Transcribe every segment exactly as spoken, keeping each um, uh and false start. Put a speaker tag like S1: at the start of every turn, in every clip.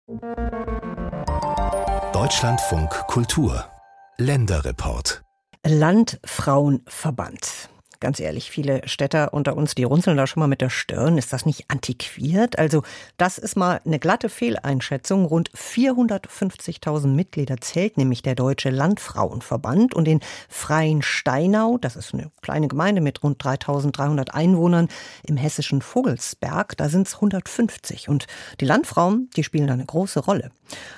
S1: Deutschlandfunk Kultur Länderreport.
S2: Landfrauenverband. Ganz ehrlich, viele Städter unter uns, die runzeln da schon mal mit der Stirn. Ist das nicht antiquiert? Also das ist mal eine glatte Fehleinschätzung. Rund vierhundertfünfzigtausend Mitglieder zählt nämlich der Deutsche Landfrauenverband. Und in Freiensteinau, das ist eine kleine Gemeinde mit rund dreitausenddreihundert Einwohnern im hessischen Vogelsberg, da sind es hundertfünfzig. Und die Landfrauen, die spielen da eine große Rolle.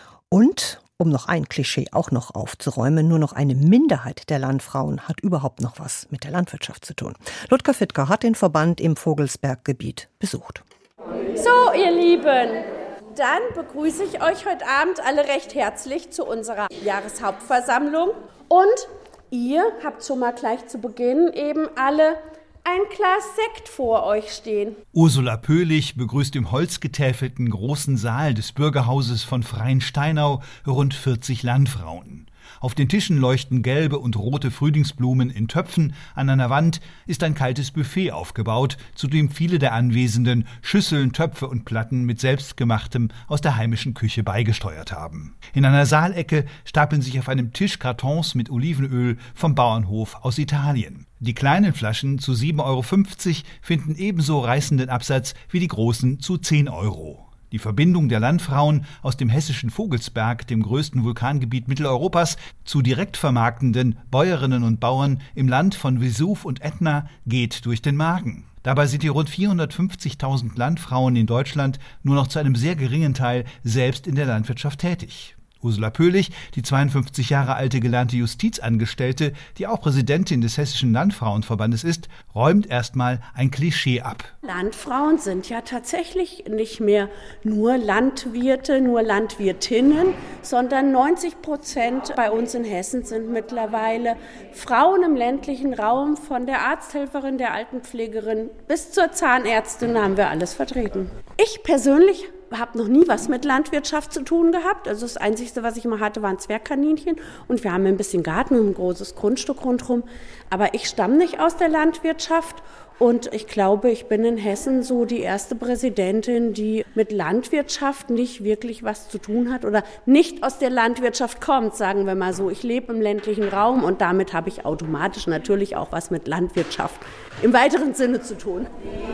S2: Und um noch ein Klischee auch noch aufzuräumen, nur noch eine Minderheit der Landfrauen hat überhaupt noch was mit der Landwirtschaft zu tun. Ludger Fittger hat den Verband im Vogelsberggebiet besucht.
S3: So, ihr Lieben, dann begrüße ich euch heute Abend alle recht herzlich zu unserer Jahreshauptversammlung. Und ihr habt schon mal gleich zu Beginn eben alle ein Glas Sekt vor euch stehen.
S4: Ursula Pöhlich begrüßt im holzgetäfelten großen Saal des Bürgerhauses von Freiensteinau rund vierzig Landfrauen. Auf den Tischen leuchten gelbe und rote Frühlingsblumen in Töpfen. An einer Wand ist ein kaltes Buffet aufgebaut, zu dem viele der Anwesenden Schüsseln, Töpfe und Platten mit selbstgemachtem aus der heimischen Küche beigesteuert haben. In einer Saalecke stapeln sich auf einem Tisch Kartons mit Olivenöl vom Bauernhof aus Italien. Die kleinen Flaschen zu sieben Euro fünfzig finden ebenso reißenden Absatz wie die großen zu zehn Euro. Die Verbindung der Landfrauen aus dem hessischen Vogelsberg, dem größten Vulkangebiet Mitteleuropas, zu direkt vermarktenden Bäuerinnen und Bauern im Land von Vesuv und Ätna geht durch den Magen. Dabei sind die rund vierhundertfünfzigtausend Landfrauen in Deutschland nur noch zu einem sehr geringen Teil selbst in der Landwirtschaft tätig. Ursula Pöhlich, die zweiundfünfzig Jahre alte gelernte Justizangestellte, die auch Präsidentin des Hessischen Landfrauenverbandes ist, räumt erstmal ein Klischee ab.
S3: Landfrauen sind ja tatsächlich nicht mehr nur Landwirte, nur Landwirtinnen, sondern neunzig Prozent bei uns in Hessen sind mittlerweile Frauen im ländlichen Raum, von der Arzthelferin, der Altenpflegerin bis zur Zahnärztin haben wir alles vertreten. Ich persönlich habe noch nie was mit Landwirtschaft zu tun gehabt. Also das Einzige, was ich immer hatte, waren Zwergkaninchen. Und wir haben ein bisschen Garten und ein großes Grundstück rundherum. Aber ich stamme nicht aus der Landwirtschaft. Und ich glaube, ich bin in Hessen so die erste Präsidentin, die mit Landwirtschaft nicht wirklich was zu tun hat oder nicht aus der Landwirtschaft kommt, sagen wir mal so. Ich lebe im ländlichen Raum und damit habe ich automatisch natürlich auch was mit Landwirtschaft im weiteren Sinne zu tun.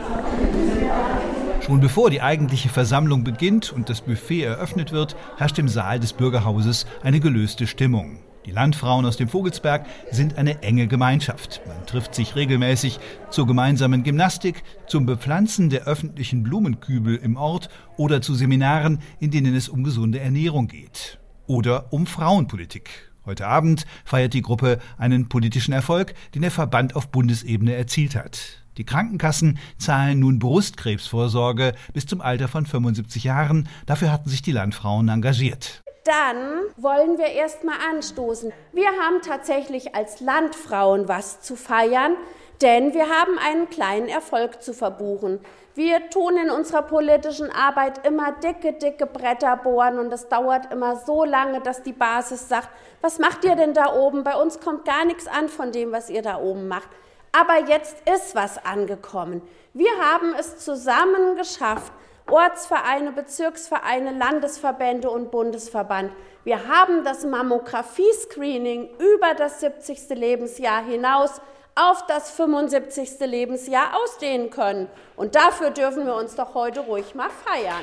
S4: Schon bevor die eigentliche Versammlung beginnt und das Buffet eröffnet wird, herrscht im Saal des Bürgerhauses eine gelöste Stimmung. Die Landfrauen aus dem Vogelsberg sind eine enge Gemeinschaft. Man trifft sich regelmäßig zur gemeinsamen Gymnastik, zum Bepflanzen der öffentlichen Blumenkübel im Ort oder zu Seminaren, in denen es um gesunde Ernährung geht. Oder um Frauenpolitik. Heute Abend feiert die Gruppe einen politischen Erfolg, den der Verband auf Bundesebene erzielt hat. Die Krankenkassen zahlen nun Brustkrebsvorsorge bis zum Alter von fünfundsiebzig Jahren. Dafür hatten sich die Landfrauen engagiert.
S3: Dann wollen wir erst mal anstoßen. Wir haben tatsächlich als Landfrauen was zu feiern, denn wir haben einen kleinen Erfolg zu verbuchen. Wir tun in unserer politischen Arbeit immer dicke, dicke Bretter bohren und es dauert immer so lange, dass die Basis sagt, was macht ihr denn da oben? Bei uns kommt gar nichts an von dem, was ihr da oben macht. Aber jetzt ist was angekommen. Wir haben es zusammen geschafft, Ortsvereine, Bezirksvereine, Landesverbände und Bundesverband. Wir haben das Mammographie-Screening über das siebzigste Lebensjahr hinaus auf das fünfundsiebzigste Lebensjahr ausdehnen können. Und dafür dürfen wir uns doch heute ruhig mal feiern.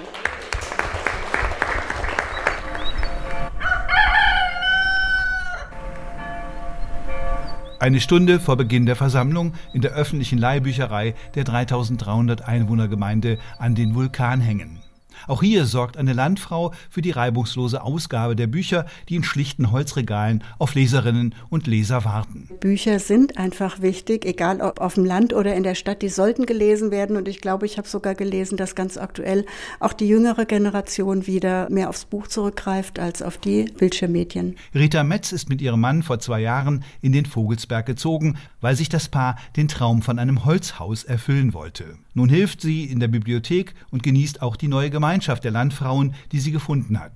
S4: Eine Stunde vor Beginn der Versammlung in der öffentlichen Leihbücherei der dreitausenddreihundert Einwohnergemeinde an den Vulkanhängen. Auch hier sorgt eine Landfrau für die reibungslose Ausgabe der Bücher, die in schlichten Holzregalen auf Leserinnen und Leser warten.
S5: Bücher sind einfach wichtig, egal ob auf dem Land oder in der Stadt, die sollten gelesen werden. Und ich glaube, ich habe sogar gelesen, dass ganz aktuell auch die jüngere Generation wieder mehr aufs Buch zurückgreift als auf die Bildschirmmedien.
S4: Rita Metz ist mit ihrem Mann vor zwei Jahren in den Vogelsberg gezogen, weil sich das Paar den Traum von einem Holzhaus erfüllen wollte. Nun hilft sie in der Bibliothek und genießt auch die neue Gemeinschaft der Landfrauen, die sie gefunden hat.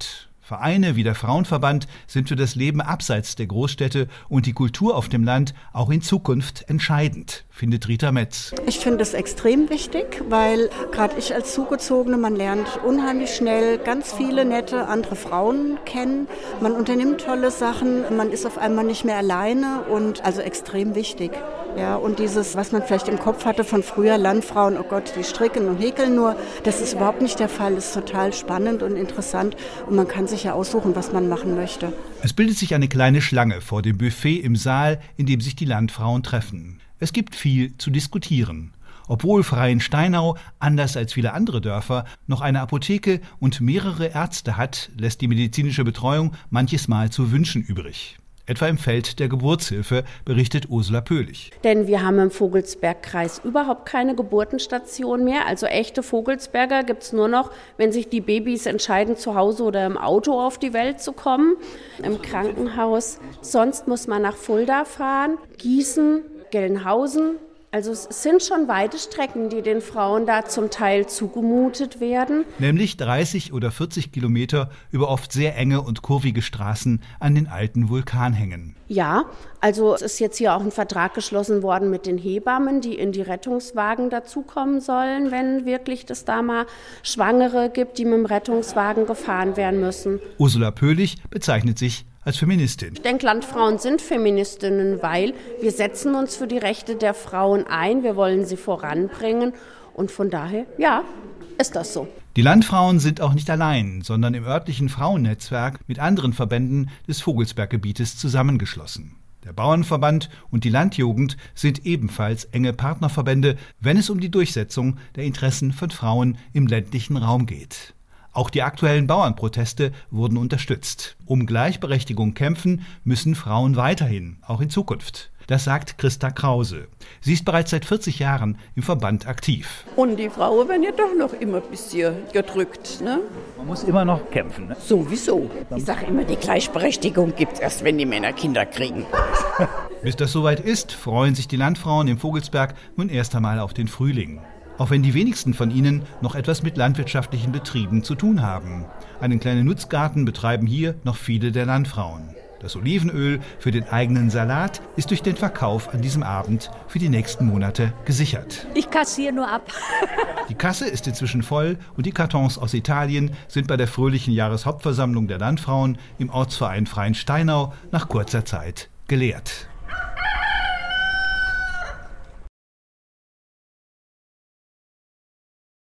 S4: Vereine wie der Frauenverband sind für das Leben abseits der Großstädte und die Kultur auf dem Land auch in Zukunft entscheidend, findet Rita Metz.
S5: Ich finde es extrem wichtig, weil gerade ich als Zugezogene, man lernt unheimlich schnell ganz viele nette andere Frauen kennen. Man unternimmt tolle Sachen, man ist auf einmal nicht mehr alleine und also extrem wichtig. Ja, und dieses, was man vielleicht im Kopf hatte von früher, Landfrauen, oh Gott, die stricken und häkeln nur, das ist überhaupt nicht der Fall. Das ist total spannend und interessant und man kann sich ja aussuchen, was man machen möchte.
S4: Es bildet sich eine kleine Schlange vor dem Buffet im Saal, in dem sich die Landfrauen treffen. Es gibt viel zu diskutieren. Obwohl Freiensteinau, anders als viele andere Dörfer, noch eine Apotheke und mehrere Ärzte hat, lässt die medizinische Betreuung manches Mal zu wünschen übrig. Etwa im Feld der Geburtshilfe, berichtet Ursula Pöhlich.
S3: Denn wir haben im Vogelsbergkreis überhaupt keine Geburtenstation mehr. Also echte Vogelsberger gibt es nur noch, wenn sich die Babys entscheiden, zu Hause oder im Auto auf die Welt zu kommen, im Krankenhaus. Sonst muss man nach Fulda fahren, Gießen, Gelnhausen. Also es sind schon weite Strecken, die den Frauen da zum Teil zugemutet werden.
S4: Nämlich dreißig oder vierzig Kilometer über oft sehr enge und kurvige Straßen an den alten Vulkanhängen.
S3: Ja, also es ist jetzt hier auch ein Vertrag geschlossen worden mit den Hebammen, die in die Rettungswagen dazukommen sollen, wenn wirklich es da mal Schwangere gibt, die mit dem Rettungswagen gefahren werden müssen.
S4: Ursula Pöhlich bezeichnet sich als Feministin.
S3: Ich denke, Landfrauen sind Feministinnen, weil wir setzen uns für die Rechte der Frauen ein, wir wollen sie voranbringen und von daher, ja, ist das so.
S4: Die Landfrauen sind auch nicht allein, sondern im örtlichen Frauennetzwerk mit anderen Verbänden des Vogelsberggebietes zusammengeschlossen. Der Bauernverband und die Landjugend sind ebenfalls enge Partnerverbände, wenn es um die Durchsetzung der Interessen von Frauen im ländlichen Raum geht. Auch die aktuellen Bauernproteste wurden unterstützt. Um Gleichberechtigung kämpfen müssen Frauen weiterhin, auch in Zukunft. Das sagt Christa Krause. Sie ist bereits seit vierzig Jahren im Verband aktiv.
S6: Und die Frauen werden ja doch noch immer ein bisschen gedrückt, ne?
S7: Man muss immer noch kämpfen, ne?
S6: Sowieso. Ich sage immer, die Gleichberechtigung gibt es erst, wenn die Männer Kinder kriegen.
S4: Bis das soweit ist, freuen sich die Landfrauen im Vogelsberg nun erst einmal auf den Frühling. Auch wenn die wenigsten von ihnen noch etwas mit landwirtschaftlichen Betrieben zu tun haben. Einen kleinen Nutzgarten betreiben hier noch viele der Landfrauen. Das Olivenöl für den eigenen Salat ist durch den Verkauf an diesem Abend für die nächsten Monate gesichert.
S8: Ich kassiere nur ab.
S4: Die Kasse ist inzwischen voll und die Kartons aus Italien sind bei der fröhlichen Jahreshauptversammlung der Landfrauen im Ortsverein Freiensteinau nach kurzer Zeit geleert.